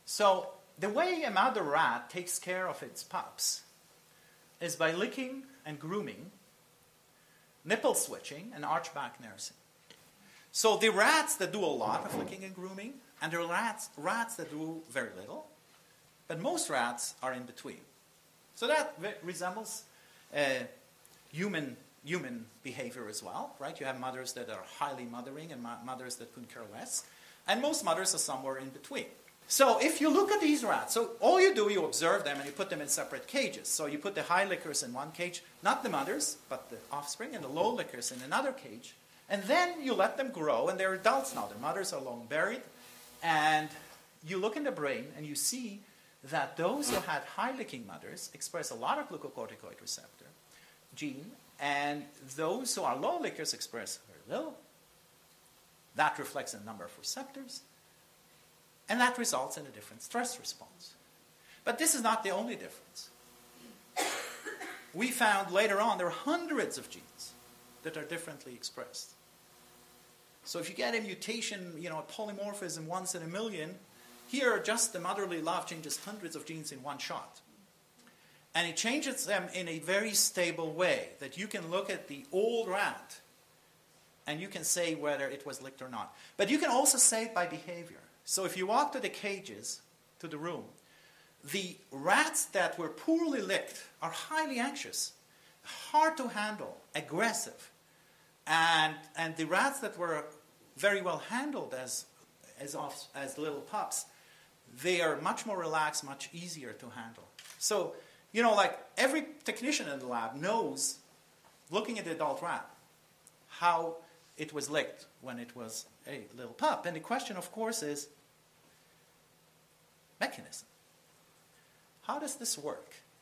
So the way a mother rat takes care of its pups is by licking and grooming, nipple switching, and archback nursing. So the rats that do a lot of licking and grooming, and the rats that do very little, but most rats are in between. So that resembles human behavior as well, right? You have mothers that are highly mothering and mothers that couldn't care less, and most mothers are somewhere in between. So if you look at these rats, so all you do, you observe them and you put them in separate cages. So you put the high lickers in one cage, not the mothers, but the offspring, and the low lickers in another cage. And then you let them grow, and they're adults now. Their mothers are long buried. And you look in the brain, and you see that those who had high licking mothers express a lot of glucocorticoid receptor gene, and those who are low lickers express very little. That reflects in the number of receptors. And that results in a different stress response. But this is not the only difference. We found later on there are hundreds of genes that are differently expressed. So if you get a mutation, a polymorphism once in a million, here just the motherly love changes hundreds of genes in one shot. And it changes them in a very stable way that you can look at the old rat and you can say whether it was licked or not. But you can also say it by behavior. So if you walk to the cages, to the room, the rats that were poorly licked are highly anxious, hard to handle, aggressive. And the rats that were very well handled as little pups, they are much more relaxed, much easier to handle. So, like every technician in the lab knows, looking at the adult rat, how it was licked when it was a little pup. And the question, of course, is mechanism. How does this work?